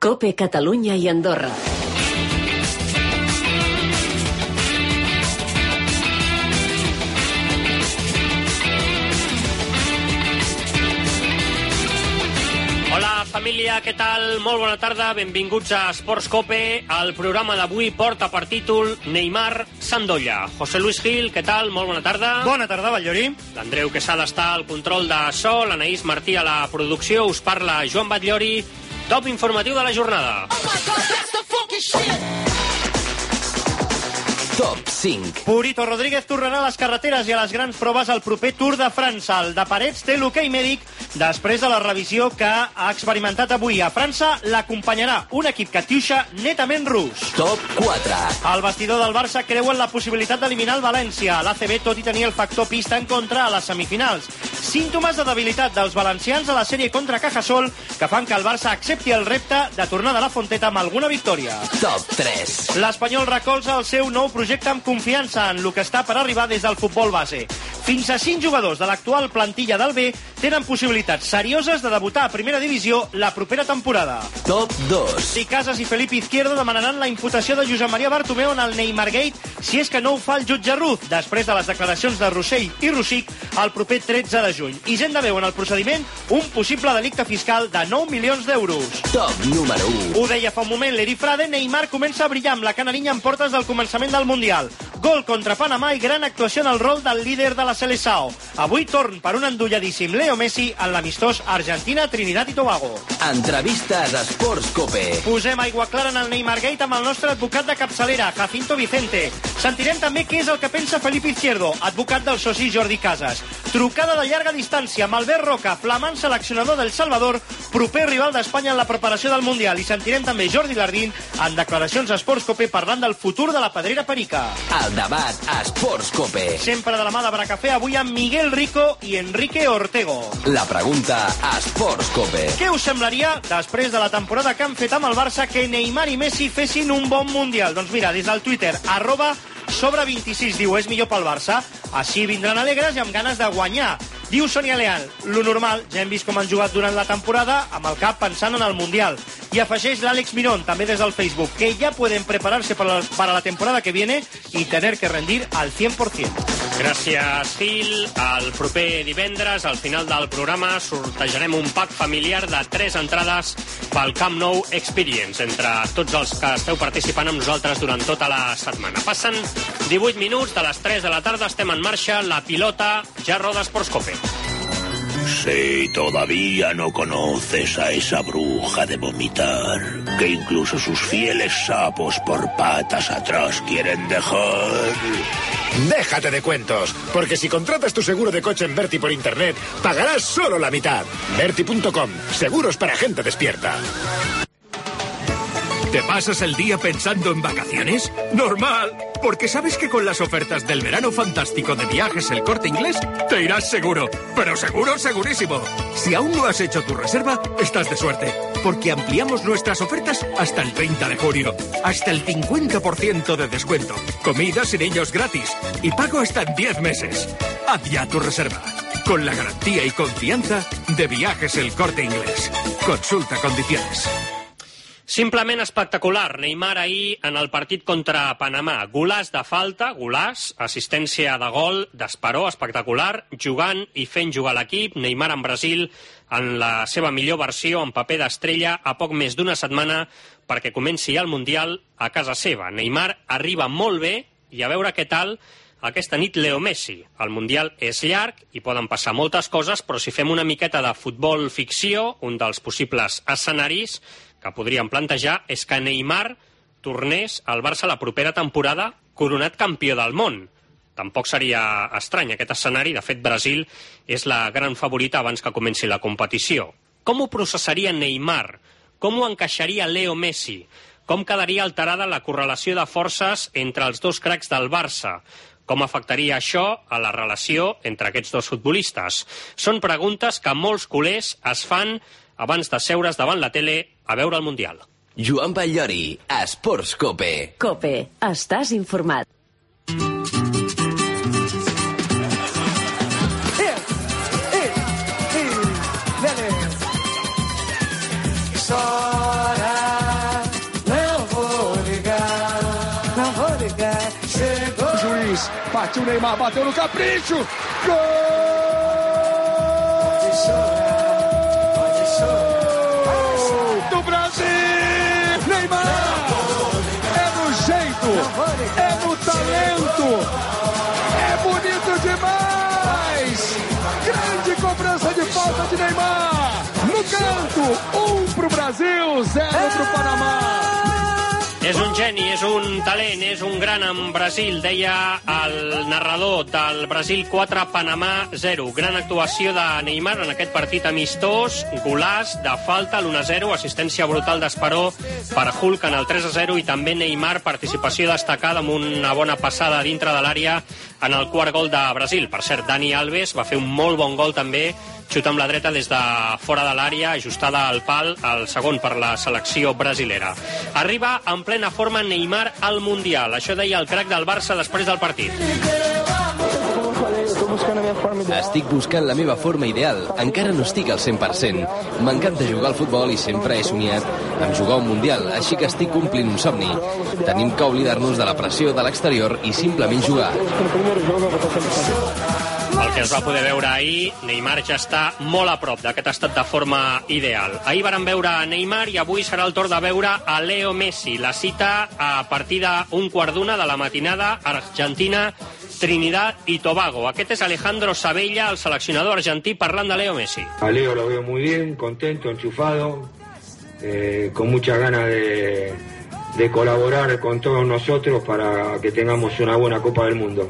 COPE Catalunya i Andorra. Família, què tal? Molt bona tarda, benvinguts a Esports COPE. El programa d'avui porta per títol Neymar s'endolla. José Luis Gil, què tal? Molt bona tarda. Bona tarda, Batllori. L'Andreu Quesada està al control de so, l'Anaïs Martí a la producció, us parla Joan Batllori. Top informatiu de la jornada. Top 5. Purito Rodríguez tornarà a les carreteres i a les grans proves al proper Tour de França. El de Parets té l'hoquei mèdic després de la revisió que ha experimentat avui. A França l'acompanyarà un equip catiuixa netament rus. Top 4. El vestidor del Barça creu en la possibilitat d'eliminar el València. L'ACB, tot i tenir el factor pista en contra a les semifinals. Símptomes de debilitat dels valencians a la sèrie contra Cajasol que fan que el Barça accepti el repte de tornar de la Fonteta amb alguna victòria. Top 3. L'Espanyol recolza el seu nou projecte amb confiança en el que està per arribar des del futbol base. Fins a 5 jugadors de l'actual plantilla del B tenen possibilitats serioses de debutar a primera divisió la propera temporada. Top 2. Si Casas i Felipe Izquierdo demanaran la imputació de Josep Maria Bartomeu en el Neymargate si és que no ho fa el jutge Ruz, després de les declaracions de Rossell i Rosic el proper 13 de juny. Hisenda veu en el procediment un possible delicte fiscal de 9 milions d'euros. Top número 1. Ho deia fa un moment l'Eri Frade, Neymar comença a brillar amb la canarinya en portes del començament del Mundial. Gol contra Panamà i gran actuació en el rol del líder de la Seleção. Avui torn per un endolladíssim Leo Messi en l'amistós Argentina, Trinidad i Tobago. Entrevistes a Esports COPE. Posem aigua clara en el Neymargate amb el nostre advocat de capçalera, Jacinto Vicente. Sentirem també què és el que pensa Felipe Izquierdo, advocat del soci Jordi Casas. Trucada de llarga distància amb Albert Roca, flamant seleccionador del Salvador, proper rival d'Espanya en la preparació del Mundial. I sentirem també Jordi Lardín en declaracions a Esports COPE parlant del futur de la Pedrera Perica. El debat a Esports COPE. Sempre de la mà de Bracafé, avui amb Miguel Rico i Enrique Ortego. La pregunta a Esports COPE. Què us semblaria, després de la temporada que han fet amb el Barça, que Neymar i Messi fessin un bon Mundial? Doncs mira, des del Twitter, @sobre26 diu, és millor pel Barça, així vindran alegres i amb ganes de guanyar. Diu Sonia Leal, lo normal, ja hem vist com han jugat durant la temporada, amb el cap pensant en el Mundial. I afegeix l'Àlex Mirón, també des del Facebook, que ja pueden prepararse para la temporada que viene y tener que rendir al 100%. Gràcies, Gil. El proper divendres, al final del programa, sortejarem un pack familiar de 3 entrades pel Camp Nou Experience, entre tots els que esteu participant amb nosaltres durant tota la setmana. Passen 18 minuts de les 3 de la tarda, estem en marxa, la pilota ja roda Esports COPE. Si todavía no conoces a esa bruja de vomitar, que incluso sus fieles sapos por patas atrás quieren dejar... Déjate de cuentos, porque si contratas tu seguro de coche en Verti por internet, pagarás solo la mitad. Verti.com, seguros para gente despierta. ¿Te pasas el día pensando en vacaciones? ¡Normal! Porque sabes que con las ofertas del verano fantástico de Viajes El Corte Inglés te irás seguro, pero seguro, segurísimo. Si aún no has hecho tu reserva, estás de suerte, porque ampliamos nuestras ofertas hasta el 30 de junio. Hasta el 50% de descuento, comidas y niños gratis, y pago hasta en 10 meses. Haz ya tu reserva, con la garantía y confianza de Viajes El Corte Inglés. Consulta condiciones. Simplement espectacular. Neymar ahir en el partit contra Panamà. Golaç de falta, golaç, assistència de gol, d'Esperó, espectacular, jugant i fent jugar l'equip. Neymar en Brasil en la seva millor versió, en paper d'estrella, a poc més d'una setmana perquè comenci el Mundial a casa seva. Neymar arriba molt bé i a veure què tal aquesta nit Leo Messi. El Mundial és llarg i poden passar moltes coses, però si fem una miqueta de futbol ficció, un dels possibles escenaris que podríem plantejar és que Neymar tornés al Barça la propera temporada coronat campió del món. Tampoc seria estrany aquest escenari. De fet, Brasil és la gran favorita abans que comenci la competició. Com ho processaria Neymar? Com ho encaixaria Leo Messi? Com quedaria alterada la correlació de forces entre els dos cracs del Barça? Com afectaria això a la relació entre aquests dos futbolistes? Són preguntes que molts culers es fan abans de seure's davant la tele a veure el Mundial. Joan Batllori, a Esports COPE. COPE, estàs informat. És hora demais. Partiu o Neymar, bateu no capricho. Gol! Do Brasil! Neymar! É no jeito, é no talento, é bonito demais! Grande cobrança de falta de Neymar! No canto, 1 pro Brasil, 0 pro Panamá! És un geni, és un talent, és un gran en Brasil, deia el narrador del Brasil 4, Panamà 0. Gran actuació de Neymar en aquest partit amistós, golaç de falta, l'1-0, assistència brutal d'Esperó per Hulk en el 3-0 i també Neymar, participació destacada amb una bona passada dintre de l'àrea en el quart gol de Brasil. Per cert, Dani Alves va fer un molt bon gol també, xuta amb la dreta des de fora de l'àrea, ajustada al pal, el segon per la selecció brasilera. Arriba en plena forma Neymar al Mundial. Això deia el crac del Barça després del partit. Estic buscant la meva forma ideal. Encara no estic al 100%. M'encanta jugar al futbol i sempre he somiat amb jugar un Mundial, així que estic complint un somni. Tenim que oblidar-nos de la pressió de l'exterior i simplement jugar. El que es va poder veure ahir, Neymar ja està molt a prop d'aquest estat de forma ideal. Ahir vàrem veure Neymar i avui serà el torn de veure a Leo Messi. La cita a partir d'un quart d'una de la matinada, Argentina, Trinidad y Tobago. Aquest és Alejandro Sabella, el seleccionador argentí, parlant de Leo Messi. A Leo lo veo muy bien, contento, enchufado, con muchas ganas de colaborar con todos nosotros para que tengamos una buena Copa del Mundo.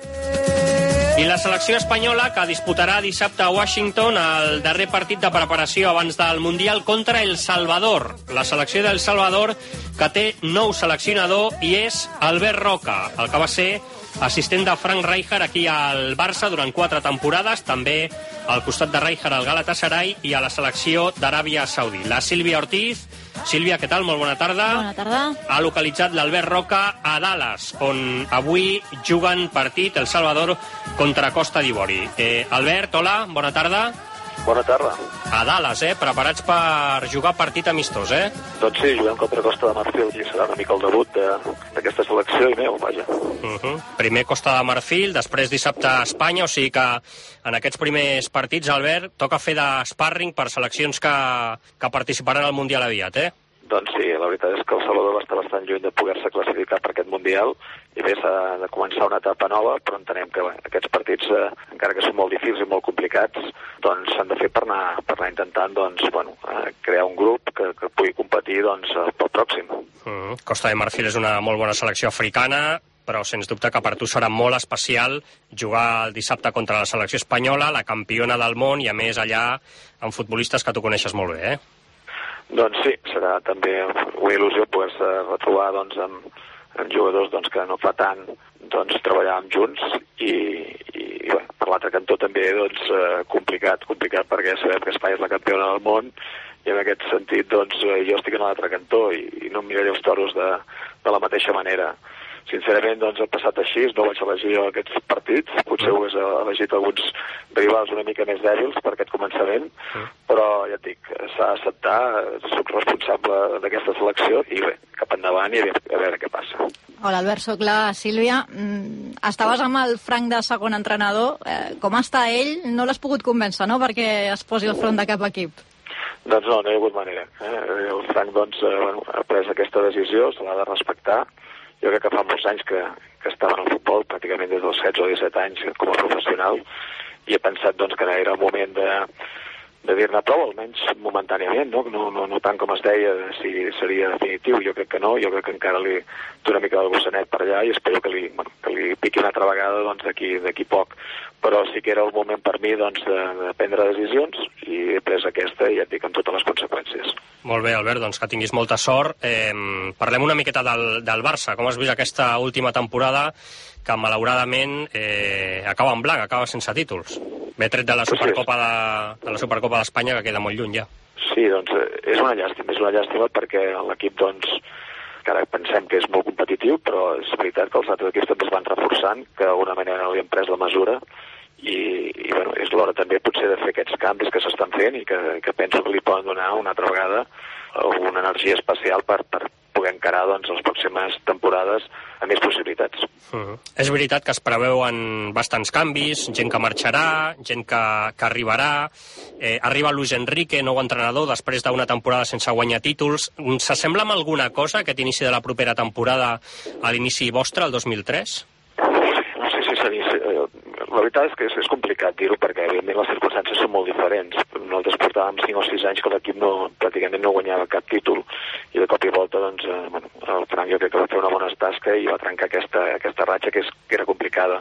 I la selecció espanyola, que disputarà dissabte a Washington el darrer partit de preparació abans del Mundial contra El Salvador. La selecció d'El Salvador, que té nou seleccionador, i és Albert Roca, el que va ser assistent de Frank Rijkaard aquí al Barça durant 4 temporades, també al costat de Rijkaard al Galatasaray i a la selecció d'Aràbia Saudí. La Sílvia Ortiz. Sílvia, què tal? Molt bona tarda. Bona tarda. Ha localitzat l'Albert Roca a Dallas, on avui juguen partit El Salvador contra Costa d'Ivori. Albert, hola, bona tarda. Bona tarda. A Dallas, preparats per jugar partit amistós, Doncs sí, juguem contra Costa de Marfil i serà una mica el debut d'aquesta selecció i meu, vaja. Primer Costa de Marfil, després dissabte a Espanya, o sigui que en aquests primers partits, Albert, toca fer de sparring per seleccions que participaran al Mundial aviat, Doncs sí, la veritat és que El Salvador va estar bastant lluny de poder-se classificar per aquest Mundial i bé, s'ha de començar una etapa nova, però entenem que aquests partits, encara que són molt difícils i molt complicats, doncs s'han de fer per anar intentant crear un grup que pugui competir pel pròxim. Costa de Marfil és una molt bona selecció africana, però sens dubte que per tu serà molt especial jugar el dissabte contra la selecció espanyola, la campiona del món, i a més allà amb futbolistes que tu coneixes molt bé, Doncs sí, serà també una il·lusió poder-se retrobar amb jugadors que no fa tant treballàvem junts i bé, per l'altre cantó també complicat perquè sabem que Espanya és la campiona del món i en aquest sentit jo estic en l'altre cantó i no em miraré els toros de la mateixa manera. Sincerament, ha passat així, no vaig elegir aquests partits, potser ho hagués elegit alguns rivals una mica més dèbils per aquest començament, però ja et dic, s'ha d'acceptar, soc responsable d'aquesta selecció i bé, cap endavant i a veure què passa. Hola Albert, soc la Sílvia. Estaves amb el Frank de segon entrenador. Com està ell? No l'has pogut convèncer, no?, perquè es posi al front de cap equip. Doncs no hi ha hagut manera. El Frank ha pres aquesta decisió, se l'ha de respectar. Jo crec que fa molts anys que estava en el futbol, pràcticament des dels 16 o 17 anys com a professional, i he pensat que era el moment de dir-ne prou, almenys momentàniament, no tant com es deia si seria definitiu. Jo crec que no, jo crec que encara li té una mica del gossanet per allà i espero que li piqui una altra vegada d'aquí poc. Però sí que era el moment per mi de prendre decisions i he pres aquesta i ja et dic amb totes les conseqüències. Molt bé, Albert, doncs que tinguis molta sort. Parlem una miqueta del Barça. Com has vist aquesta última temporada que malauradament acaba en blanc, acaba sense títols? Ve tret de la Supercopa d'Espanya, que queda molt lluny ja. Sí, doncs és una llàstima perquè l'equip encara pensem que és molt competitiu, però és veritat que els altres equips també es van reforçant, que d'alguna manera no li han pres la mesura i bueno, és l'hora també potser de fer aquests canvis que s'estan fent i que penso que li poden donar una altra vegada una energia especial per poder encarar doncs, les pròximes temporades amb més possibilitats. És veritat que es preveuen bastants canvis, gent que marxarà, gent que arribarà, arriba Luis Enrique, nou entrenador, després d'una temporada sense guanyar títols. S'assembla amb alguna cosa aquest inici de la propera temporada a l'inici vostre, el 2003? No sé si seria... La veritat és que és complicat dir-ho perquè, evidentment, les circumstàncies són molt diferents. Nosaltres portàvem 5 o 6 anys que l'equip pràcticament no guanyava cap títol i de cop i volta, doncs, el Frank jo crec que va fer una bona tasca i va trencar aquesta ratxa que era complicada.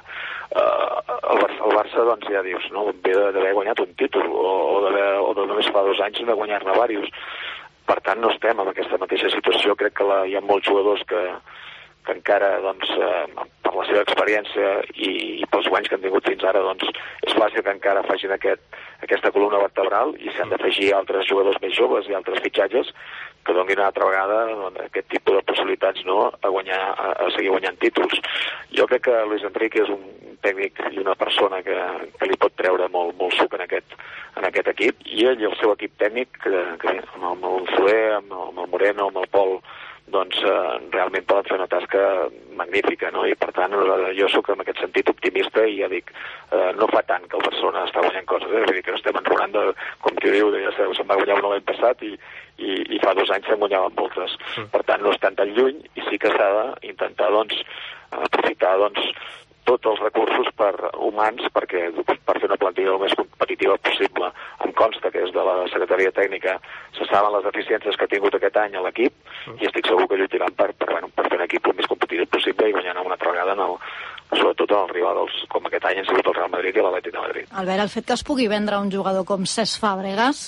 El Barça, doncs, ja dius, no? Ve d'haver guanyat un títol o de només fa 2 anys de guanyar-ne diversos. Per tant, no estem en aquesta mateixa situació. Crec que hi ha molts jugadors que encara, doncs, per la seva experiència i pels guanys que han tingut fins ara, doncs, és fàcil que encara facin aquesta columna vertebral i s'han d'afegir altres jugadors més joves i altres fitxatges que donin una altra vegada doncs, aquest tipus de possibilitats a seguir guanyant títols. Jo crec que Luis Enrique és un tècnic i una persona que li pot treure molt suc en aquest equip, i ell i el seu equip tècnic, amb el Soler, amb el Moreno, amb el Pol, doncs realment poden fer una tasca magnífica, no? I per tant jo sóc en aquest sentit optimista i ja dic, no fa tant que el Barcelona està guanyant coses, vull dir que no estem enrunant com qui diu, se'n va guanyar una l'any passat i fa 2 anys se'n guanyaven moltes. Per tant no estan tan lluny i sí que s'ha d'intentar doncs aprofitar doncs tots els recursos humans per fer una plantilla el més competitiva possible. Em consta que des de la Secretaria Tècnica se saben les deficiències que ha tingut aquest any a l'equip i estic segur que lluitaran per fer un equip el més competitiu possible i guanyar una altra vegada sobretot en el rival com aquest any han sigut el Real Madrid i l'Atlètic de Madrid. Albert, el fet que es pugui vendre un jugador com Cesc Fàbregas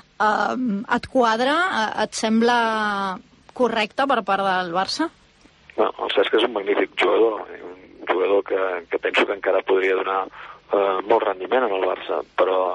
et quadra? Et sembla correcte per part del Barça? No, el Cesc és un magnífic jugador que penso que encara podria donar molt rendiment en el Barça, però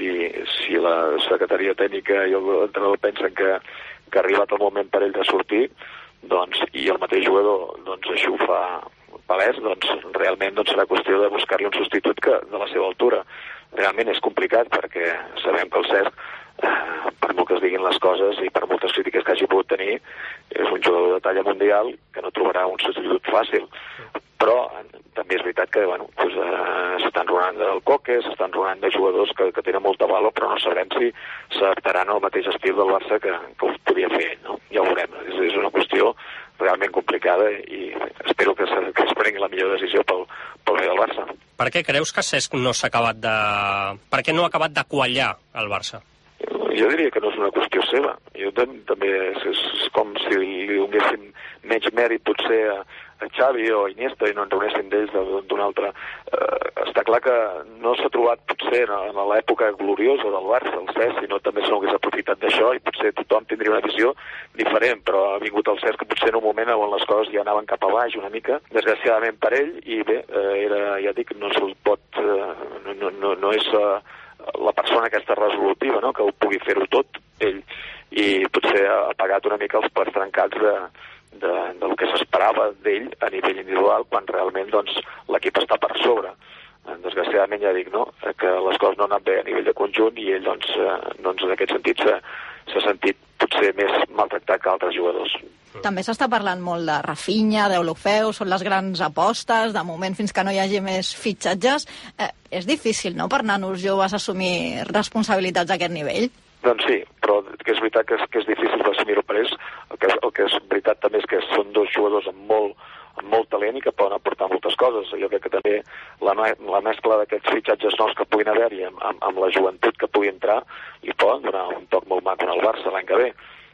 si la secretaria tècnica i l'entrenador pensen que ha arribat el moment per ell de sortir, doncs, i el mateix jugador doncs, això ho fa palès, doncs realment serà qüestió de buscar-li un substitut de la seva altura. Realment és complicat perquè sabem que el Cesc, per molt que es diguin les coses i per moltes crítiques que hagi pogut tenir, és un jugador de talla mundial que no trobarà un substitut fàcil. Però també és veritat que s'estan rodant del Coque, s'estan rodant de jugadors que tenen molta valor, però no sabrem si s'adaptaran al mateix estil del Barça que ho podia fer ell, no? Ja ho veurem. És una qüestió realment complicada i espero que es prengui la millor decisió pel bé del Barça. Per què creus que Cesc no s'ha acabat de... Per què no ha acabat de quallar el Barça? Jo diria que no és una qüestió seva. Jo també és com si li donéssim menys mèrit potser a Xavi o Iniesta i no ens reunéssim d'ells d'un altre. Està clar que no s'ha trobat potser en l'època gloriosa del Barça, el Cesc, si no també se n'hagués aprofitat d'això i potser tothom tindria una visió diferent, però ha vingut el Cesc potser en un moment on les coses ja anaven cap a baix una mica, desgraciadament per ell, i bé, ja dic, no se'l pot... no és la persona aquesta resolutiva, no?, que ho pugui fer-ho tot, ell, i potser ha pagat una mica els plats trencats del que s'esperava d'ell a nivell individual, quan realment l'equip està per sobre. Desgraciadament ja dic, no?, que les coses no han anat bé a nivell de conjunt i ell en aquest sentit s'ha sentit potser més maltractat que altres jugadors. També s'està parlant molt de Rafinha, d'Eulofeu, són les grans apostes, de moment fins que no hi hagi més fitxatges. És difícil, no?, per nanos joves assumir responsabilitats a aquest nivell? Doncs sí, però que és veritat que és difícil d'assumir-ho per ells. El que és veritat també és que són dos jugadors amb molt talent i que poden aportar moltes coses. Jo crec que també la mescla d'aquests fitxatges nous que puguin haver-hi amb la joventut que pugui entrar i poden donar un toc molt maco al Barça l'any que ve.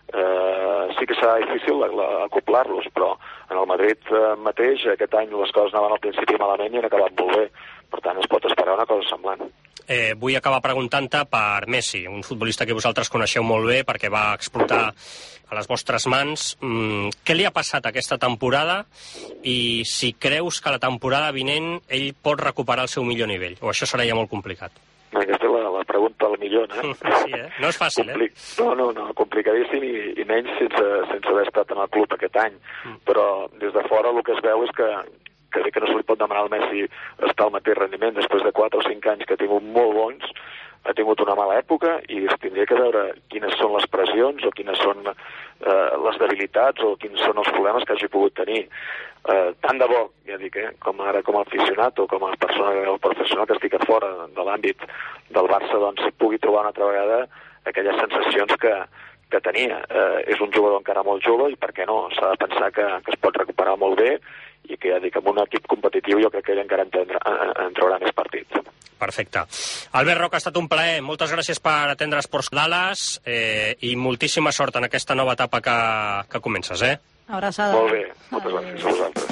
Sí que serà difícil acoplar-los, però en el Madrid mateix aquest any les coses anaven al principi malament i han acabat molt bé. Per tant, es pot esperar una cosa semblant. Vull acabar preguntant-te per Messi, un futbolista que vosaltres coneixeu molt bé perquè va explotar a les vostres mans. Què li ha passat aquesta temporada i si creus que la temporada vinent ell pot recuperar el seu millor nivell? O això serà ja molt complicat? Aquesta és la pregunta del milió, Sí, No és fàcil, No, complicadíssim i menys sense haver estat en el club aquest any. Però des de fora el que es veu és que no se li pot demanar al Messi estar al mateix rendiment després de 4 o 5 anys que ha tingut molt bons, ha tingut una mala època i es tindria que veure quines són les pressions o quines són les debilitats o quins són els problemes que hagi pogut tenir. Tant de bo, ja dic, com ara com a aficionat o com a persona o professional que estic a fora de l'àmbit del Barça, doncs pugui trobar una altra vegada aquelles sensacions que tenia. És un jugador encara molt jove i per què no? S'ha de pensar que es pot recuperar molt bé i que ja dic, amb un equip competitiu jo crec que ell encara en traurà més partits. Perfecte. Albert Roca, ha estat un plaer. Moltes gràcies per atendre Esports Dallas i moltíssima sort en aquesta nova etapa que comences, Abraçada. Molt bé, moltes gràcies a vosaltres.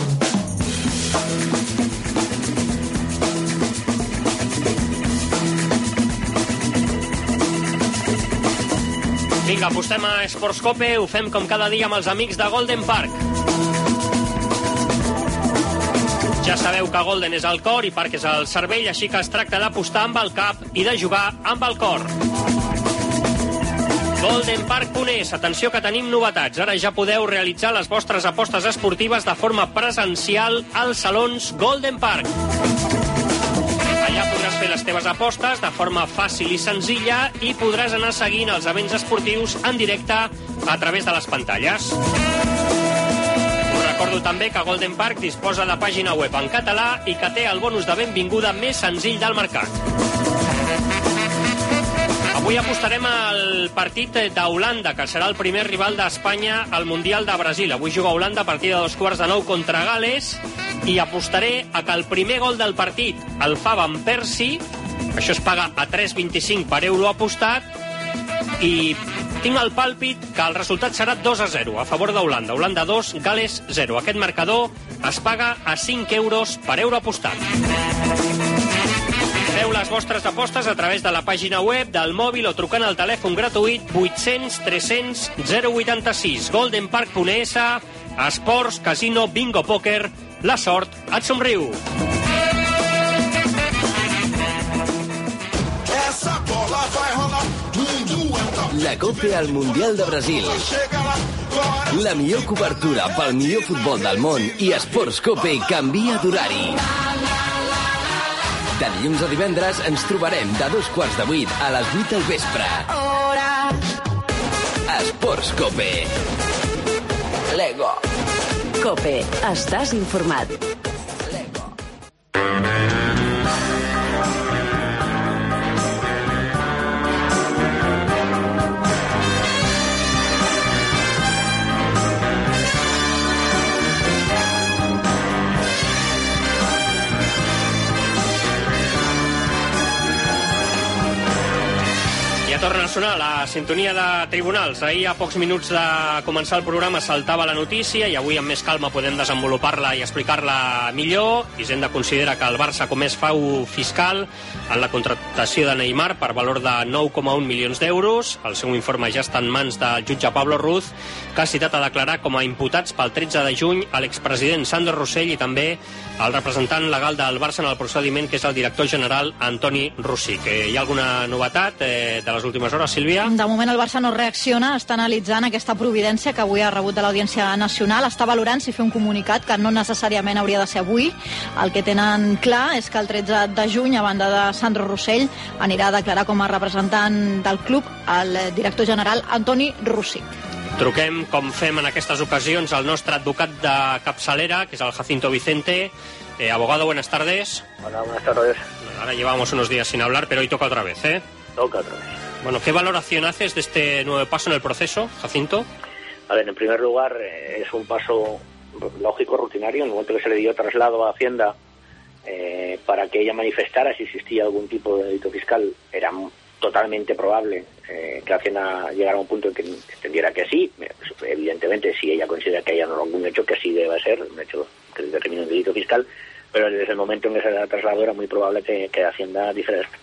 Vinga, apostem a Esports Cope, ho fem com cada dia amb els amics de Golden Park. Ja sabeu que Golden és el cor i Park és el cervell, així que es tracta d'apostar amb el cap i de jugar amb el cor. GoldenPark.es, atenció que tenim novetats. Ara ja podeu realitzar les vostres apostes esportives de forma presencial als salons Golden Park. Allà podràs fer les teves apostes de forma fàcil i senzilla i podràs anar seguint els events esportius en directe a través de les pantalles. Us recordo també que Golden Park disposa de pàgina web en català i que té el bonus de benvinguda més senzill del mercat. Avui apostarem al partit d'Holanda, que serà el primer rival d'Espanya al Mundial de Brasil. Avui juga Holanda a partir de 8:15 contra Gales i apostaré a que el primer gol del partit el fa Van Persie. Això es paga a 3,25 per euro apostat i tinc el pàlpit que el resultat serà 2-0 a favor d'Holanda. Holanda 2, Gales 0. Aquest marcador es paga a 5 euros per euro apostat. Feu les vostres apostes a través de la pàgina web, del mòbil o trucant al telèfon gratuït 800 300 086. GoldenPark.es, esports, casino, bingo, pòquer, la sort et somriu. La Cope al Mundial de Brasil. La millor cobertura pel millor futbol del món i Esports Cope canvia d'horari. De dilluns a divendres ens trobarem de 7:15 a les 8 del vespre. Esports Cope. Lego. Cope, estàs informat. Torna a sonar la sintonia de Tribunals. Ahir, a pocs minuts de començar el programa, saltava la notícia i avui amb més calma podem desenvolupar-la i explicar-la millor. Hisenda considera que el Barça ha comès frau fiscal en la contractació de Neymar per valor de 9,1 milions d'euros. El seu informe ja està en mans del jutge Pablo Ruz, que ha citat a declarar com a imputats pel 13 de juny a l'expresident Sandro Rosell i també el representant legal del Barça en el procediment, que és el director general Antoni Rússic. Hi ha alguna novetat de les últimes hores, Sílvia? De moment el Barça no reacciona, està analitzant aquesta providència que avui ha rebut de l'Audiència Nacional, està valorant si fer un comunicat, que no necessàriament hauria de ser avui. El que tenen clar és que el 13 de juny, a banda de Sandro Rosell, anirà a declarar com a representant del club el director general Antoni Rússic. Truquem, com fem en aquestes ocasions, al nostre advocat de capçalera, que es el Jacinto Vicente. Abogado, buenas tardes. Hola, buenas tardes. Ahora llevamos unos días sin hablar, pero hoy toca otra vez, ¿eh? Toca otra vez. Bueno, ¿qué valoración haces de este nuevo paso en el proceso, Jacinto? A ver, en primer lugar, es un paso lógico, rutinario. En el momento que se le dio traslado a Hacienda para que ella manifestara si existía algún tipo de delito fiscal, era totalmente probable que Hacienda llegara a un punto en que entendiera que sí. Evidentemente, si ella considera que haya algún hecho, que sí debe ser, un hecho que determine un delito fiscal, pero desde el momento en que se le da traslado era muy probable que Hacienda dijera esto.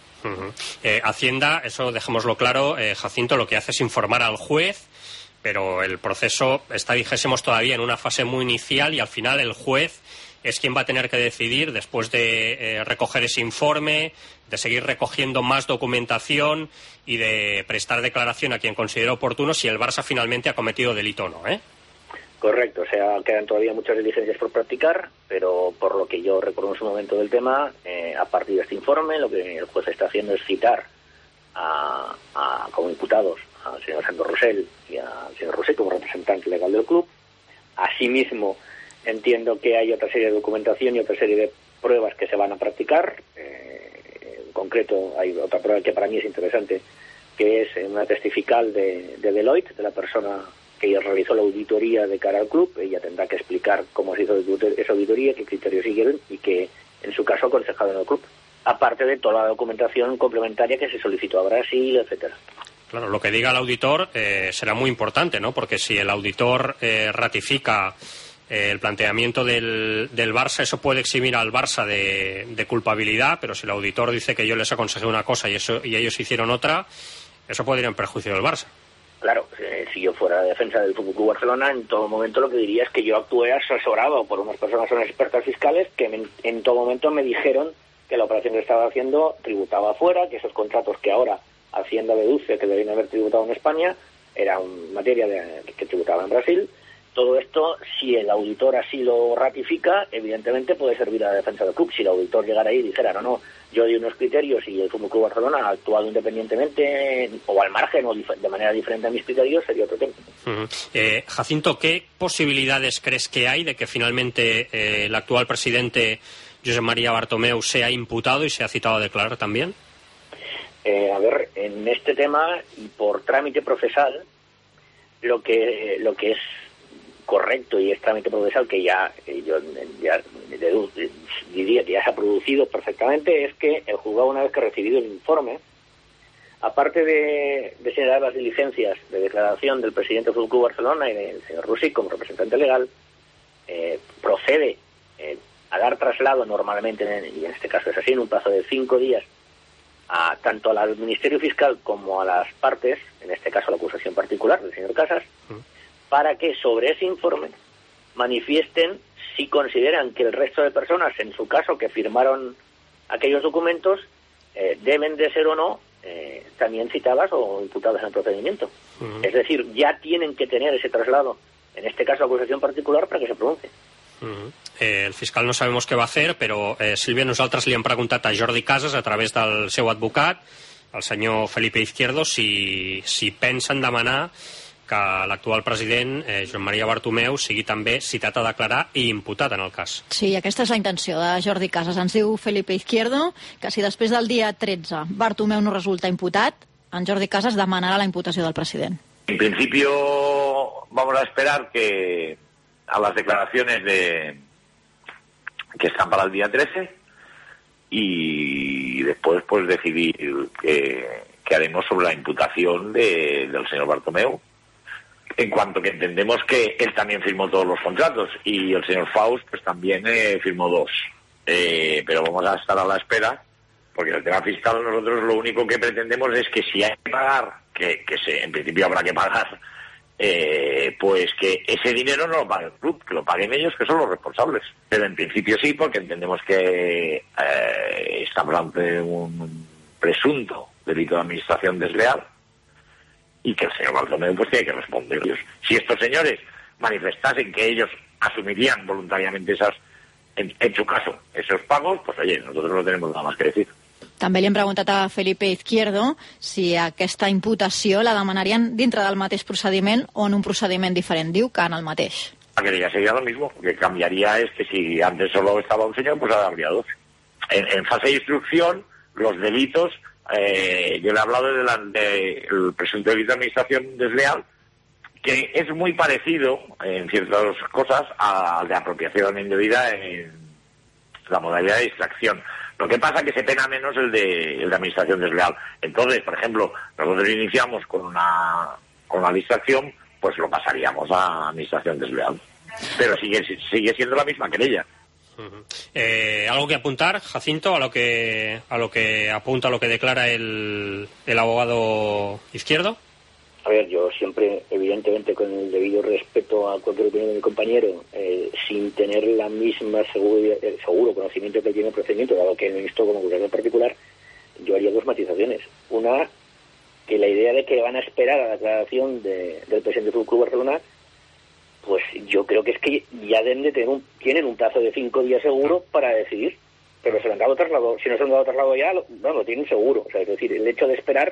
Hacienda, eso dejémoslo claro, Jacinto, lo que hace es informar al juez, pero el proceso está, dijésemos, todavía en una fase muy inicial y al final el juez es quien va a tener que decidir, después de recoger ese informe, de seguir recogiendo más documentación y de prestar declaración a quien considere oportuno, si el Barça finalmente ha cometido delito o no, ¿eh? Correcto, o sea, quedan todavía muchas diligencias por practicar, pero por lo que yo recuerdo en su momento del tema, a partir de este informe, lo que el juez está haciendo es citar como imputados al señor Sandro Rosell y al señor Rosell como representante legal del club. Asimismo, entiendo que hay otra serie de documentación y otra serie de pruebas que se van a practicar. En concreto, hay otra prueba que para mí es interesante, que es una testifical de Deloitte, de la persona que realizó la auditoría de cara al club. Ella tendrá que explicar cómo se hizo esa auditoría, qué criterios siguieron y que, en su caso, aconsejado en el club. Aparte de toda la documentación complementaria que se solicitó a Brasil, etcétera. Claro, lo que diga el auditor será muy importante, ¿no? Porque si el auditor ratifica el planteamiento del Barça, eso puede eximir al Barça de culpabilidad, pero si el auditor dice que yo les aconsejé una cosa y ellos hicieron otra, eso puede ir en perjuicio del Barça. Claro, si yo fuera defensa del FC Barcelona, en todo momento lo que diría es que yo actué asesorado por unas personas, unas expertas fiscales, que en todo momento me dijeron que la operación que estaba haciendo tributaba afuera, que esos contratos que ahora Hacienda deduce que debían haber tributado en España eran materia que tributaba en Brasil. Todo esto, si el auditor así lo ratifica, evidentemente puede servir a la defensa del club. Si el auditor llegara ahí y dijera, no, yo di unos criterios y el FC Barcelona ha actuado independientemente o al margen o de manera diferente a mis criterios, sería otro tema. Jacinto, ¿qué posibilidades crees que hay de que finalmente el actual presidente Josep María Bartomeu sea imputado y sea citado a declarar también? A ver, en este tema, y por trámite procesal, lo que es correcto y es trámite procesal que yo diría que ya se ha producido perfectamente, es que el juzgado, una vez que ha recibido el informe, aparte de señalar las diligencias de declaración del presidente del FC Barcelona y del señor Rosell como representante legal, procede a dar traslado normalmente, y en este caso es así, en un plazo de 5 días, tanto al Ministerio Fiscal como a las partes, en este caso la acusación particular del señor Casas, para que sobre ese informe manifiesten si consideran que el resto de personas, en su caso, que firmaron aquellos documentos, deben de ser o no también citadas o imputadas en el procedimiento. Es decir, ya tienen que tener ese traslado, en este caso la acusación particular, para que se pronuncie. El fiscal no sabemos què va fer, però Sílvia, nosaltres li hem preguntat a Jordi Casas a través del seu advocat, el senyor Felipe Izquierdo, si pensen demanar que l'actual president, Joan Maria Bartomeu, sigui també citat a declarar i imputat en el cas. Sí, aquesta és la intenció de Jordi Casas. Ens diu Felipe Izquierdo que si després del dia 13 Bartomeu no resulta imputat, en Jordi Casas demanarà la imputació del president. En principio vamos a esperar que a las declaraciones que están para el día 13 y después pues decidir qué haremos sobre la imputación del señor Bartomeu, en cuanto que entendemos que él también firmó todos los contratos y el señor Faust pues también firmó 2, pero vamos a estar a la espera, porque el tema fiscal nosotros lo único que pretendemos es que si hay que pagar, que en principio habrá que pagar, pues que ese dinero no lo pague el club, que lo paguen ellos, que son los responsables. Pero en principio sí, porque entendemos que estamos ante un presunto delito de administración desleal y que el señor Bartomeu pues tiene que responder. Si estos señores manifestasen que ellos asumirían voluntariamente en su caso, esos pagos, pues oye, nosotros no tenemos nada más que decir. També li hem preguntat a Felipe Izquierdo si aquesta imputació la demanarien dintre del mateix procediment o en un procediment diferent. Diu que en el mateix. Que ya sería lo mismo. Lo que cambiaría es que si antes solo estaba un señor, pues ahora habría 2. En fase de instrucción, los delitos, yo le he hablado del presunto delito de administración desleal, que es muy parecido en ciertas cosas al de apropiación indebida en la modalidad de distracción. Lo que pasa es que se pena menos el de administración desleal. Entonces, por ejemplo, nosotros iniciamos con una distracción, pues lo pasaríamos a administración desleal. Pero sigue siendo la misma querella. ¿Algo que apuntar, Jacinto, a lo que apunta, a lo que declara el abogado Izquierdo? A ver, yo siempre, evidentemente, con el debido respeto a cualquier opinión de mi compañero, sin tener la misma seguro conocimiento que tiene el procedimiento, dado que no instó como acusación particular, yo haría 2 matizaciones. Una, que la idea de que van a esperar a la declaración del presidente del FC Barcelona, pues yo creo que es que ya deben de tienen un plazo de 5 días seguro para decidir, pero se lo han dado traslado. Si no se lo han dado traslado ya, lo tienen seguro. O sea, es decir, el hecho de esperar,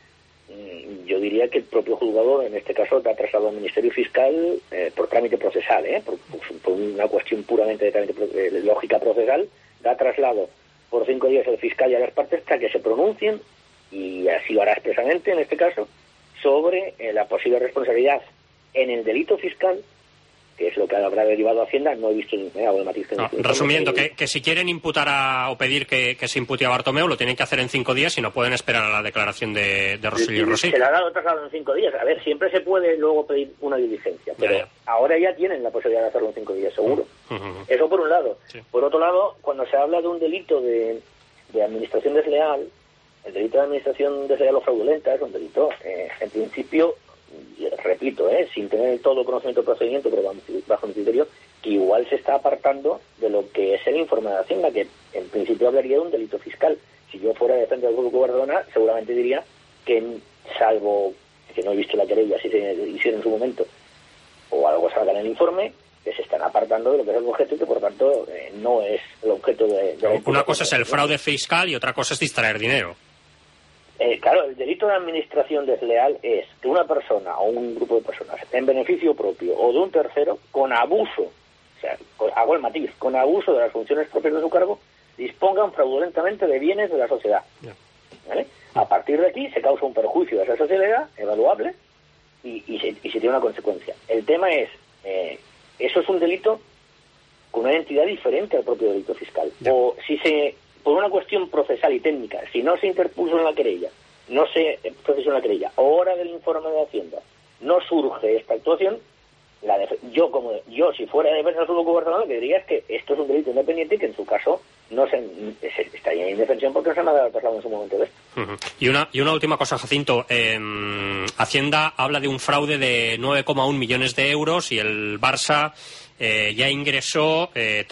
yo diría que el propio juzgado, en este caso, da traslado al Ministerio Fiscal por trámite procesal, por una cuestión puramente de trámite lógica procesal, da traslado por 5 días al fiscal y a las partes hasta que se pronuncien, y así lo hará expresamente, en este caso, sobre la posible responsabilidad en el delito fiscal, que es lo que habrá derivado a Hacienda. No he visto algo de matiz. Resumiendo, que si quieren imputar o pedir que se impute a Bartomeu, lo tienen que hacer en 5 días y no pueden esperar a la declaración de Rosselló y Rossi. Se le ha dado traslado en 5 días. A ver, siempre se puede luego pedir una diligencia, pero ahora ya tienen la posibilidad de hacerlo en 5 días, seguro. Eso por un lado. Sí. Por otro lado, cuando se habla de un delito de administración desleal, el delito de administración desleal o fraudulenta es un delito, en principio, repito, sin tener todo conocimiento del procedimiento, pero bajo mi criterio, que igual se está apartando de lo que es el informe de Hacienda, que en principio hablaría de un delito fiscal. Si yo fuera defensor del Grupo Barcelona, seguramente diría que, salvo que no he visto la querella, si se hiciera en su momento, o algo salga en el informe, que se están apartando de lo que es el objeto y que, por tanto, no es el objeto de una cosa es el fraude fiscal y otra cosa es distraer dinero. Claro, el delito de administración desleal es que una persona o un grupo de personas, en beneficio propio o de un tercero, con abuso, o sea, hago el matiz, con abuso de las funciones propias de su cargo, dispongan fraudulentamente de bienes de la sociedad. ¿Vale? A partir de aquí se causa un perjuicio a esa sociedad evaluable y se tiene una consecuencia. El tema es, eso es un delito con una entidad diferente al propio delito fiscal. O si por una cuestión procesal y técnica, si no se interpuso en la querella, no se procesó en la querella, o hora del informe de Hacienda, no surge esta actuación, yo si fuera defensor del Grupo Barcelona, lo que diría es que esto es un delito independiente y que en su caso no se estaría en indefensión porque no se me ha dado traslado en su momento de esto. Y una última cosa, Jacinto. Hacienda habla de un fraude de 9,1 millones de euros y el Barça ya ingresó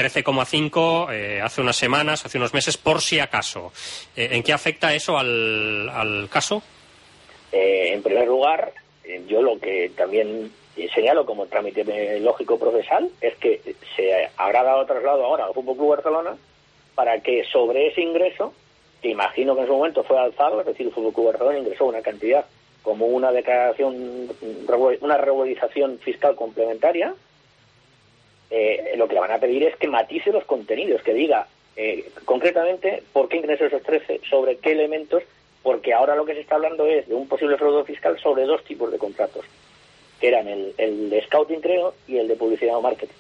13,5 hace unas semanas, hace unos meses, por si acaso. ¿En qué afecta eso al caso? En primer lugar, yo lo que también señalo como trámite lógico procesal es que se habrá dado traslado ahora al Fútbol Club Barcelona para que sobre ese ingreso, que imagino que en su momento fue alzado, es decir, el Fútbol Club Barcelona ingresó una cantidad como una declaración, una regularización fiscal complementaria, lo que le van a pedir es que matice los contenidos, que diga concretamente por qué ingresó esos 13, sobre qué elementos, porque ahora lo que se está hablando es de un posible fraude fiscal sobre 2 tipos de contratos, que eran el de scouting, creo, y el de publicidad o marketing.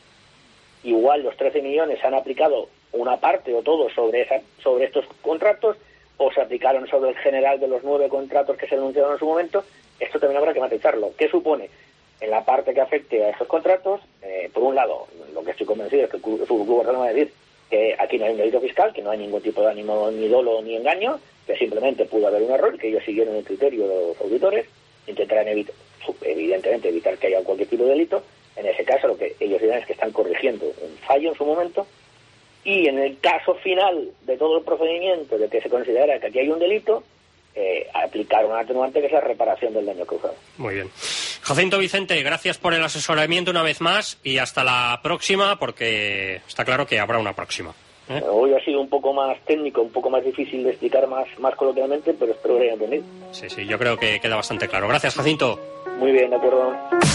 Igual los 13 millones se han aplicado una parte o todo sobre estos contratos, o se aplicaron sobre el general de los 9 contratos que se anunciaron en su momento. Esto también habrá que matizarlo. ¿Qué supone? En la parte que afecte a estos contratos, por un lado, lo que estoy convencido es que el Club Barcelona va a decir que aquí no hay un delito fiscal, que no hay ningún tipo de ánimo ni dolo ni engaño, que simplemente pudo haber un error, que ellos siguieron el criterio de los auditores, intentarán evidentemente evitar que haya cualquier tipo de delito. En ese caso lo que ellos dirán es que están corrigiendo un fallo en su momento, y en el caso final de todo el procedimiento de que se considera que aquí hay un delito, aplicar un atenuante que es la reparación del daño causado. Muy bien. Jacinto Vicente, gracias por el asesoramiento una vez más y hasta la próxima, porque está claro que habrá una próxima. Hoy ha sido un poco más técnico, un poco más difícil de explicar más coloquialmente, pero espero que lo hayan entendido. Sí, yo creo que queda bastante claro. Gracias, Jacinto. Muy bien, de acuerdo.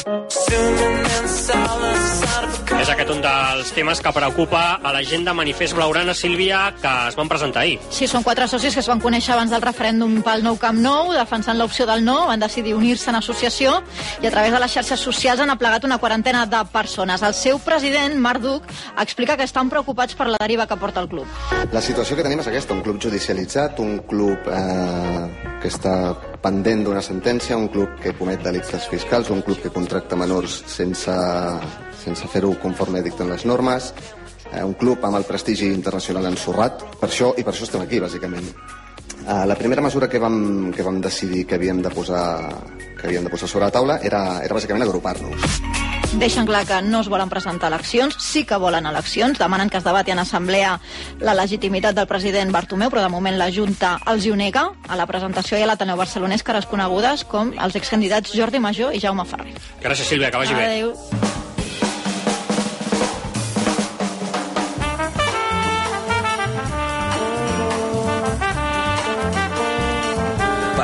És aquest un dels temes que preocupa a l'agenda Manifest Blaugrana, Sílvia, que es van presentar ahir. Sí, són 4 socis que es van conèixer abans del referèndum pel nou Camp Nou, defensant l'opció del no, van decidir unir-se en associació i a través de les xarxes socials han aplegat una quarantena de persones. El seu president, Marc Duch, explica que estan preocupats per la deriva que porta el club. La situació que tenim és aquesta, un club judicialitzat, un club que està pendent d'una sentència, un club que comet delictes fiscals, un club que contracta menors sense fer-ho conforme dicten les normes, un club amb el prestigi internacional ensorrat. Per això estem aquí, bàsicament. La primera mesura que vam decidir que havíem de posar sobre la taula era bàsicament agrupar-nos. Deixen clar que no es volen presentar eleccions, sí que volen eleccions, demanen que es debati en assemblea la legitimitat del president Bartomeu, però de moment la Junta els hi ho nega. A la presentació hi ha l'Ateneu barcelonès, cares conegudes com els excandidats Jordi Major i Jaume Ferrer. Gràcies, Sílvia, que vagi bé. Adéu.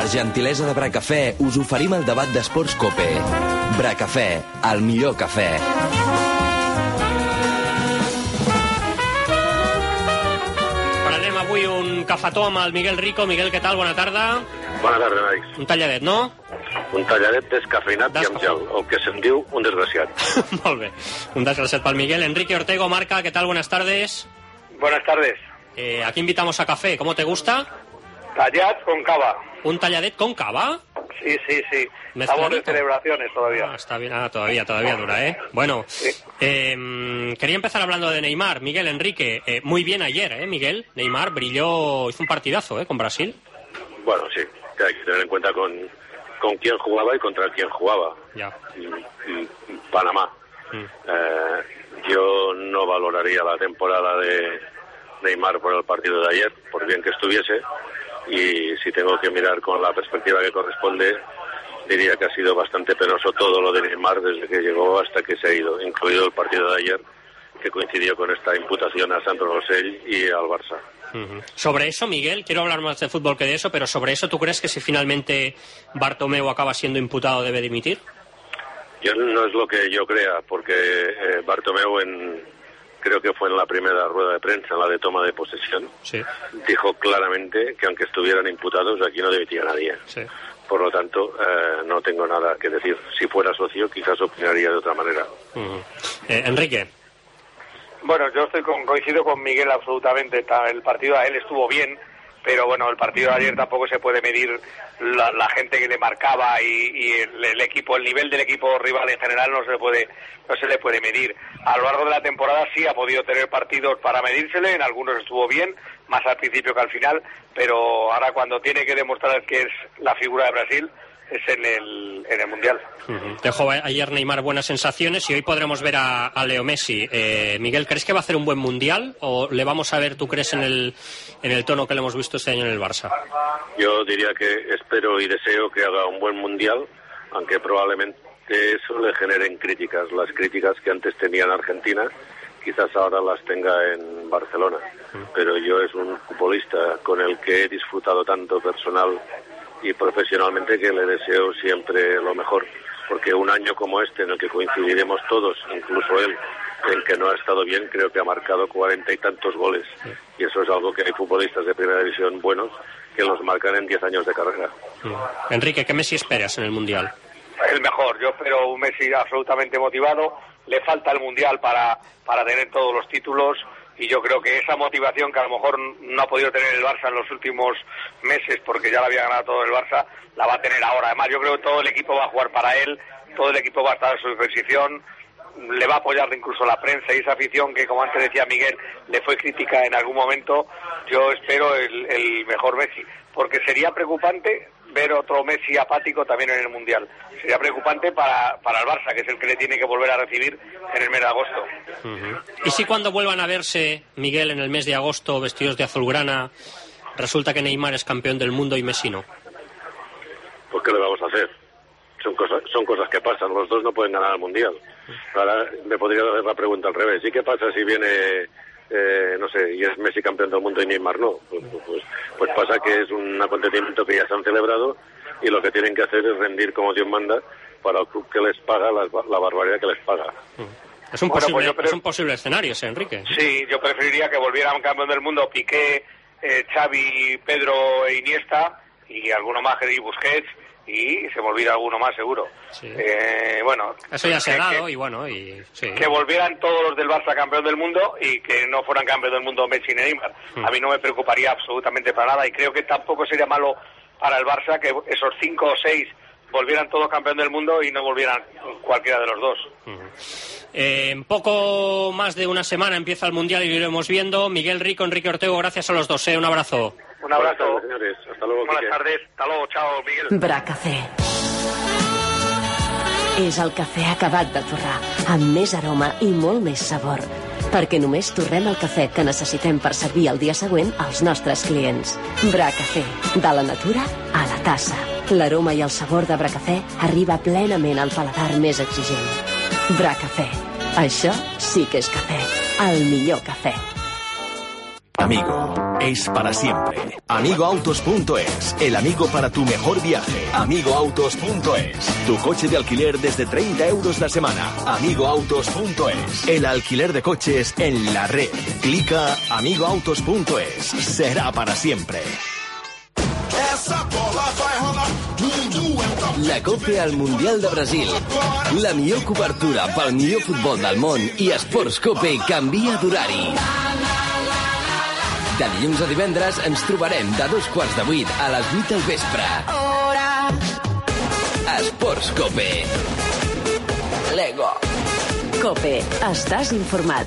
gentilesa de Bracafè, us oferim el debat d'esports COPE. Bracafè, el millor cafè. Prenem avui un cafetó amb el Miguel Rico. Miguel, què tal? Bona tarda. Bona tarda, Naix. Un talladet, no? Un talladet descafeinat i amb gel, el que se'n diu un desgraciat. Molt bé, un desgraciat pel Miguel. Enrique Ortego, Marca, ¿qué tal? Buenas tardes. Buenas tardes. Aquí invitamos a café. ¿Cómo te gusta? Tallat con cava. ¿Un talladet con cava? Sí. Mezcladito. Estamos de celebraciones todavía. Está bien, todavía dura, ¿eh? Bueno, sí. Quería empezar hablando de Neymar. Miguel, Enrique, muy bien ayer, Miguel. Neymar brilló, hizo un partidazo, con Brasil. Bueno, sí, que hay que tener en cuenta con quién jugaba y contra quién jugaba. Ya. Panamá. Yo no valoraría la temporada de Neymar por el partido de ayer, por bien que estuviese, y si tengo que mirar con la perspectiva que corresponde, diría que ha sido bastante penoso todo lo de Neymar desde que llegó hasta que se ha ido, incluido el partido de ayer, que coincidió con esta imputación a Sandro Rosell y al Barça. Sobre eso, Miguel, quiero hablar más de fútbol que de eso, pero sobre eso, ¿tú crees que si finalmente Bartomeu acaba siendo imputado debe dimitir? Yo no es lo que yo crea, porque Bartomeu creo que fue en la primera rueda de prensa, en la de toma de posesión, sí, dijo claramente que aunque estuvieran imputados, aquí no dimitía nadie. Sí. Por lo tanto, no tengo nada que decir. Si fuera socio, quizás opinaría de otra manera. Enrique. Bueno, yo coincido con Miguel absolutamente. El partido a él estuvo bien, pero bueno, el partido de ayer tampoco se puede medir la gente que le marcaba y el equipo, el nivel del equipo rival en general no se le puede medir. A lo largo de la temporada sí ha podido tener partidos para medírsele, en algunos estuvo bien, más al principio que al final, pero ahora cuando tiene que demostrar que es la figura de Brasil es en el Mundial. Dejó ayer Neymar buenas sensaciones y hoy podremos ver a Leo Messi. Miguel, ¿crees que va a hacer un buen Mundial o le vamos a ver, tú crees, en el tono que le hemos visto este año en el Barça? Yo diría que espero y deseo que haga un buen Mundial, aunque probablemente eso le generen críticas. Las críticas que antes tenía en Argentina, quizás ahora las tenga en Barcelona. Pero yo es un futbolista con el que he disfrutado tanto personal y profesionalmente que le deseo siempre lo mejor, porque un año como este en el que coincidiremos todos, incluso él, en que no ha estado bien, creo que ha marcado 40 y tantos goles, y eso es algo que hay futbolistas de primera división buenos que los marcan en 10 años de carrera. Enrique, ¿qué Messi esperas en el Mundial? El mejor, yo espero un Messi absolutamente motivado, le falta el Mundial para tener todos los títulos, y yo creo que esa motivación que a lo mejor no ha podido tener el Barça en los últimos meses porque ya la había ganado todo el Barça, la va a tener ahora. Además, yo creo que todo el equipo va a jugar para él, todo el equipo va a estar a su disposición, le va a apoyar incluso la prensa y esa afición que, como antes decía Miguel, le fue crítica en algún momento. Yo espero el mejor Messi, porque sería preocupante ver otro Messi apático también en el Mundial. Sería preocupante para el Barça, que es el que le tiene que volver a recibir en el mes de agosto. ¿Y si cuando vuelvan a verse, Miguel, en el mes de agosto, vestidos de azulgrana, resulta que Neymar es campeón del mundo y Messi no? Pues ¿qué le vamos a hacer? Son cosas que pasan, los dos no pueden ganar el Mundial. Ahora me podría hacer la pregunta al revés. ¿Y qué pasa si viene, no sé, y es Messi campeón del mundo y Neymar no? Pues pasa que es un acontecimiento que ya se han celebrado y lo que tienen que hacer es rendir como Dios manda para el club que les paga la barbaridad que les paga. Es un posible escenario ese, Enrique. Sí, yo preferiría que volvieran campeón del mundo Piqué, Xavi, Pedro e Iniesta y alguno más que Busquets, y se me olvida alguno más seguro. Sí. Bueno, eso ya se ha dado sí. Que volvieran todos los del Barça campeón del mundo y que no fueran campeón del mundo Messi y Neymar. A mí no me preocuparía absolutamente para nada y creo que tampoco sería malo para el Barça que esos 5 o 6 volvieran todos campeón del mundo y no volvieran cualquiera de los dos. En poco más de una semana empieza el Mundial y lo iremos viendo. Miguel Rico, Enrique Ortego, gracias a los dos. Un abrazo. Un abrazo. Buenas tardes, señores. Hasta luego. Buenas tardes. Hasta luego. Chao, Miguel. Bracafè. És el cafè acabat de torrar, amb més aroma i molt més sabor. Perquè només torrem el cafè que necessitem per servir el dia següent als nostres clients. Bracafè. De la natura a la tassa. L'aroma i el sabor de Bracafè arriba plenament al paladar més exigent. Bracafè. Això sí que és cafè. El millor cafè. amigo es para siempre. AmigoAutos.es, el amigo para tu mejor viaje. AmigoAutos.es, tu coche de alquiler desde 30 euros la semana. AmigoAutos.es, el alquiler de coches en la red. Clica AmigoAutos.es, será para siempre. La Copa al Mundial de Brasil. La millor cobertura pel millor futbol del món i Esports Cope canvia d'horari. De dilluns a divendres ens trobarem de 7:15 a les 8 del vespre. Esports Cope. Lego. Cope, estàs informat.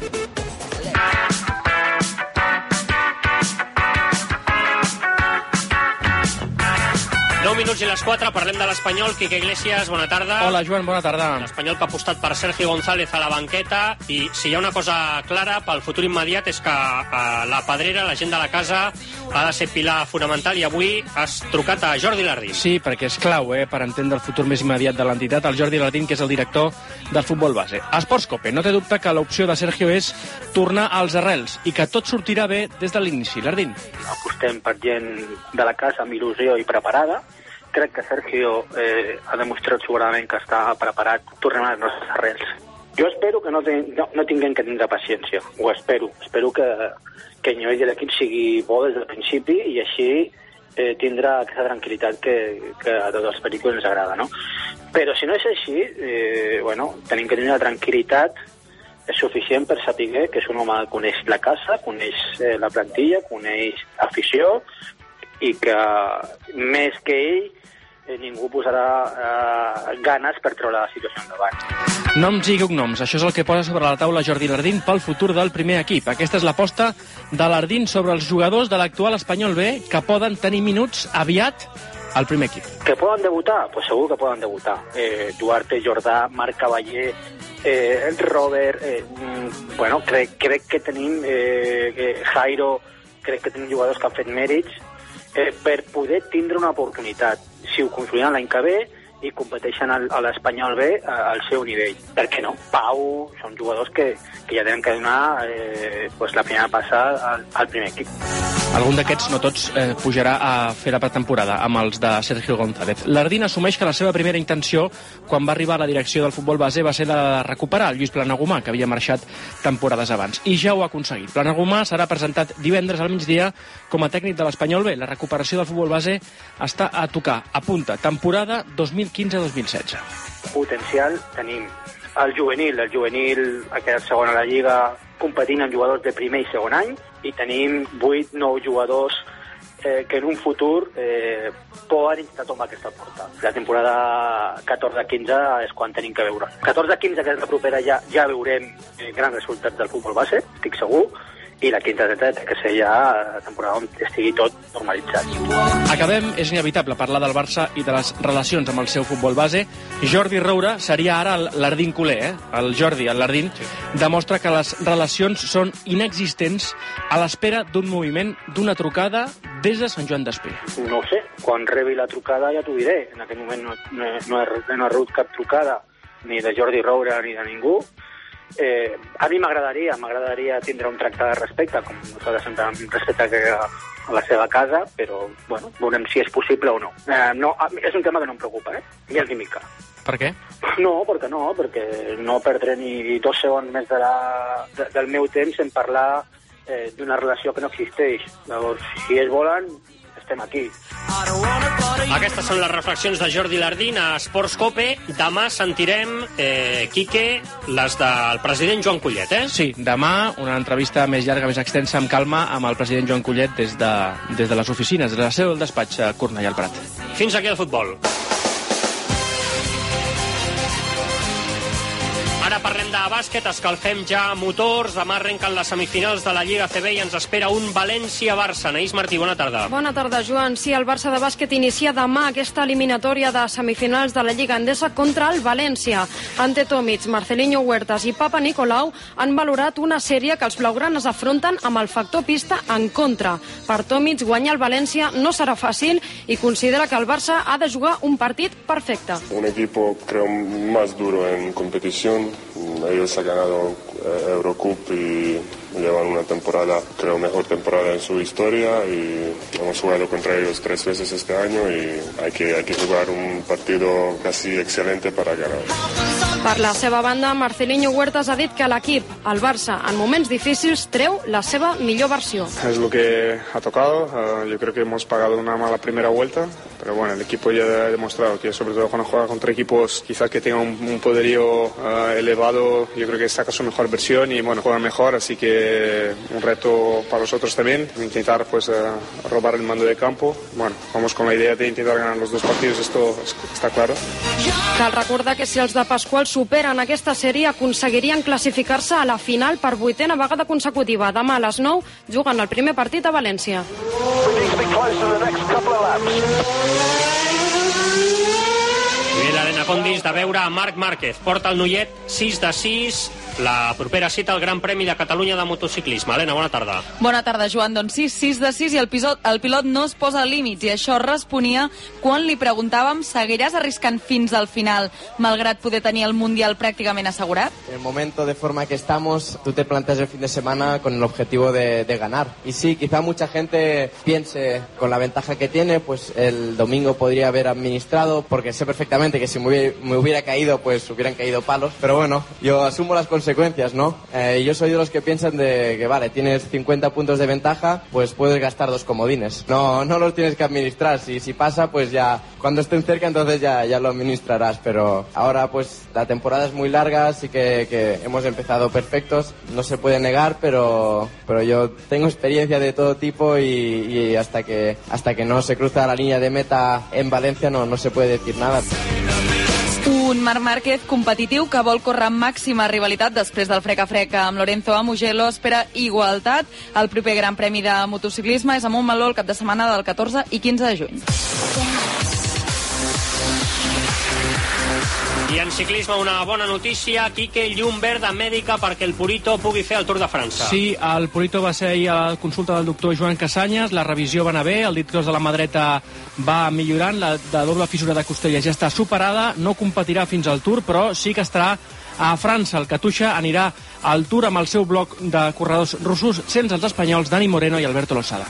9 minuts i les 4, parlem de l'Espanyol. Quique Iglesias, bona tarda. Hola, Joan, bona tarda. L'Espanyol que ha apostat per Sergio González a la banqueta, i si hi ha una cosa clara pel futur immediat és que la Pedrera, la gent de la casa, ha de ser pilar fonamental, i avui has trucat a Jordi Lardín. Sí, perquè és clau per entendre el futur més immediat de l'entitat, el Jordi Lardín, que és el director del futbol base. Esports Cope, no té dubte que l'opció de Sergio és tornar als arrels i que tot sortirà bé des de l'inici. Lardín. Apostem per gent de la casa amb il·lusió i preparada. Crec que Sergio ha demostrat segurament que està preparat. Tornem a les nostres arrels. Jo espero que no tinguem que tindre paciència. Ho espero. Espero que el nivell de l'equip sigui bo des del principi i així tindrà aquesta tranquil·litat que a tots els pericos ens agrada, no? Però si no és així, tenim que tenir una tranquil·litat suficient per saber que és un home que coneix la casa, coneix la plantilla, coneix afició, i que més que ell ningú posarà ganes per treure la situació endavant. Noms i cognoms, això és el que posa sobre la taula Jordi Lardín pel futur del primer equip. Aquesta és l'aposta de Lardín sobre els jugadors de l'actual Espanyol B que poden tenir minuts aviat al primer equip. Que poden debutar? Pues segur que poden debutar. Duarte, Jordà, Marc Cavaller, Robert, crec que tenim Jairo, crec que tenim jugadors que han fet mèrits per poder tindre una oportunitat, si ho construïen l'any que ve i competeixen a l'Espanyol B al seu nivell. Per què no? Pau, són jugadors que ja tenen que donar la primera passada al primer equip. Algun d'aquests, no tots, pujarà a fer la pretemporada amb els de Sergio González. Lardín assumeix que la seva primera intenció, quan va arribar a la direcció del futbol base, va ser la de recuperar el Lluís Planagumà, que havia marxat temporades abans. I ja ho ha aconseguit. Planagumà serà presentat divendres al migdia com a tècnic de l'Espanyol B. La recuperació del futbol base està a tocar. Apunta, temporada 2015-2016. Potencial tenim. El juvenil ha quedat segon a la Lliga competint amb jugadors de primer i segon any, i tenim 8-9 jugadors que en un futur poden intentar tombar aquesta porta. La temporada 14-15 és quan tenim que veure. 14-15, que és la propera, ja veurem grans resultats del futbol base, estic segur, i la 15-17 té que ser ja la temporada on estigui tot normalitzat. Acabem, és inevitable parlar del Barça i de les relacions amb el seu futbol base. Jordi Roura seria ara el Lardín culer, El Jordi, el Lardín, demostra que les relacions són inexistents a l'espera d'un moviment, d'una trucada des de Sant Joan d'Espí. No ho sé, quan rebi la trucada ja t'ho diré. En aquest moment no ha rebut cap trucada, ni de Jordi Roura ni de ningú. A mi m'agradaria tindre un tracte de respecte, com nosaltres sempre hem respectat a la seva casa, però veurem si és possible o no. És un tema que no em preocupa, gens ni mica. Per què? No, perquè no perdré ni 2 segons més del meu temps en parlar d'una relació que no existeix. Llavors, si ells volen, estem aquí. Aquestes són les reflexions de Jordi Lardín a Esports Cope. Demà sentirem, Quique, les del president Joan Collet, Sí, demà una entrevista més llarga, més extensa, amb calma, amb el president Joan Collet des de les oficines, des de la seu del despatx a Cornellà al Prat. Fins aquí el futbol. Ara parlem de bàsquet, escalfem ja motors. Demà arrenquen les semifinals de la Lliga CB i ens espera un València-Barça. Anaïs Martí, bona tarda. Bona tarda, Joan. Sí, el Barça de bàsquet inicia demà aquesta eliminatòria de semifinals de la Lliga Endesa contra el València. Ante Tomic, Marcelinho Huertas i Papa Nicolau han valorat una sèrie que els blaugranes afronten amb el factor pista en contra. Per Tomic, guanyar el València no serà fàcil i considera que el Barça ha de jugar un partit perfecte. Un equipo, creo, más duro en competición. Ellos han ganado Eurocup y llevan una temporada, creo, mejor temporada en su historia y hemos jugado contra ellos 3 veces este año y hay que jugar un partido casi excelente para ganar. Per la seva banda, Marcelinho Huertas ha dit que l'equip, el Barça, en moments difícils, treu la seva millor versió. Es lo que ha tocado. Yo creo que hemos pagado una mala primera vuelta, pero bueno, el equipo ya ha demostrado que sobre todo cuando juega contra equipos quizás que tengan un poderío elevado, yo creo que saca su mejor versión y bueno, juegan mejor, así que un reto para nosotros también, intentar pues robar el mando de campo. Bueno, vamos con la idea de intentar ganar los 2 partidos, esto está claro. Cal recordar que si els de Pasqual superen aquesta sèrie aconseguirien classificar-se a la final per 8a vegada consecutiva. Demà a les 9 juguen el primer partit a València. I l'Arena Condis de veure a Marc Márquez. Porta el noiet 6-6. La propera cita al Gran Premi de Catalunya de motociclisme. Helena, bona tarda. Bona tarda, Joan. Doncs sí, 6-6 i el pilot no es posa límits i això responia quan li preguntàvem seguiràs arriscant fins al final malgrat poder tenir el Mundial pràcticament assegurat? En el momento de forma que estamos, tú te planteas el fin de semana con el objetivo de ganar. Y sí, quizá mucha gente piense con la ventaja que tiene, pues el domingo podría haber administrado, porque sé perfectamente que si me hubiera caído, pues hubieran caído palos. Pero bueno, yo asumo las consecuencias, ¿no? Yo soy de los que piensan de que, vale, tienes 50 puntos de ventaja, pues puedes gastar 2 comodines. No los tienes que administrar. Si pasa, pues ya, cuando estén cerca, entonces ya lo administrarás. Pero ahora, pues, la temporada es muy larga, así que hemos empezado perfectos. No se puede negar, pero yo tengo experiencia de todo tipo y hasta que no se cruza la línea de meta en Valencia no se puede decir nada. Un Marc Márquez competitiu que vol córrer amb màxima rivalitat després del frec-a-frec amb Lorenzo Mugello. Espera igualtat. El proper Gran Premi de motociclisme és a Montmeló el cap de setmana del 14 i 15 de juny. I en ciclisme una bona notícia, Quique, llum verda mèdica perquè el Purito pugui fer el Tour de França. Sí, el Purito va ser ahir a la consulta del doctor Joan Casanyes, la revisió va anar bé, el dit gros de la mà dreta va millorant, la de doble fissura de costella ja està superada, no competirà fins al Tour, però sí que estarà a França. El Katusha anirà al Tour amb el seu bloc de corredors russos, sense els espanyols Dani Moreno i Alberto Losada.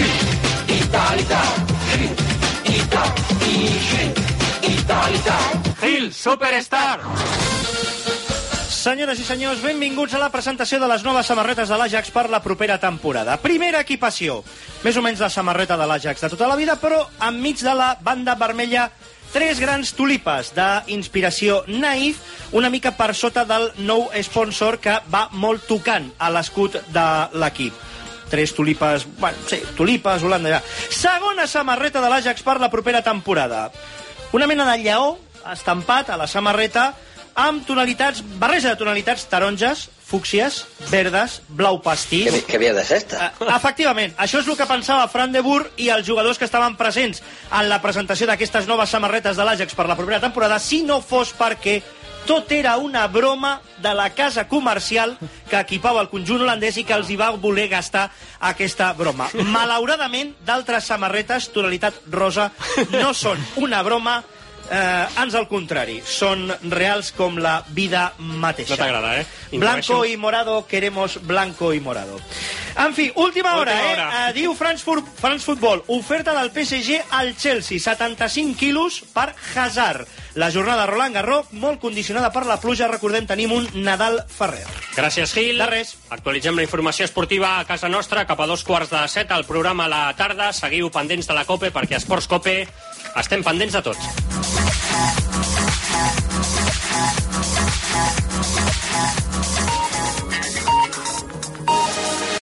Gil, Superstar! Senyores i senyors, benvinguts a la presentació de les noves samarretes de l'Ajax per la propera temporada. Primera equipació, més o menys la samarreta de l'Ajax de tota la vida, però enmig de la banda vermella 3 grans tulipes d'inspiració naïf, una mica per sota del nou sponsor que va molt tocant a l'escut de l'equip. 3 tulipes, bueno, sí, tulipes, Holanda ja. Segona samarreta de l'Ajax per la propera temporada. Una mena de lleó estampat a la samarreta amb tonalitats, barreja de tonalitats taronges, fúcsies, verdes, blau pastís. ¿Qué mierda es esta? Efectivament, això és el que pensava Fran de Boer i els jugadors que estaven presents en la presentació d'aquestes noves samarretes de l'Ajax per la propera temporada, si no fos perquè tot era una broma de la casa comercial que equipava el conjunt holandès i que els hi va voler gastar aquesta broma. Malauradament, d'altres samarretes, tonalitat rosa, no són una broma, ans al contrari, són reals com la vida mateixa. No t'agrada, eh? Blanco y morado, queremos blanco y morado. En fi, última hora. Diu France Football, oferta del PSG al Chelsea, 75 quilos per Hazard. La jornada Roland Garros, molt condicionada per la pluja, recordem, tenim un Nadal Ferrer. Gràcies, Gil. De res. Actualitzem la informació esportiva a casa nostra, cap a 2:15, el programa a la tarda. Seguiu pendents de la COPE, perquè a Esports COPE estem pendents de tots.